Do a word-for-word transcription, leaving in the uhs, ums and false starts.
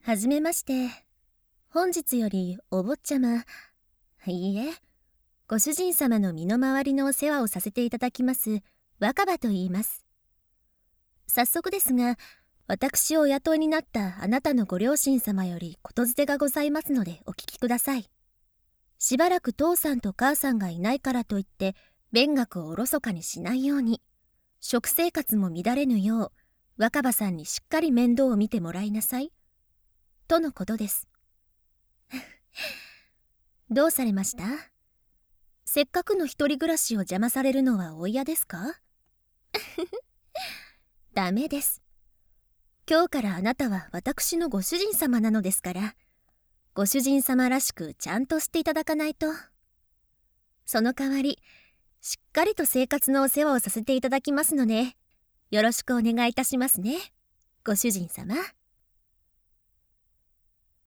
はじめまして。本日よりお坊ちゃま、いいえ、ご主人様の身の回りのお世話をさせていただきます若葉と言います。早速ですが、私をお雇いになったあなたのご両親様より言づてがございますのでお聞きください。しばらく父さんと母さんがいないからといって勉学をおろそかにしないように、食生活も乱れぬよう若葉さんにしっかり面倒を見てもらいなさいとのことです。どうされました？せっかくの一人暮らしを邪魔されるのはお嫌ですか？ダメです。今日からあなたは私のご主人様なのですから、ご主人様らしくちゃんとしていただかないと。その代わり、しっかりと生活のお世話をさせていただきますので、よろしくお願いいたしますね、ご主人様。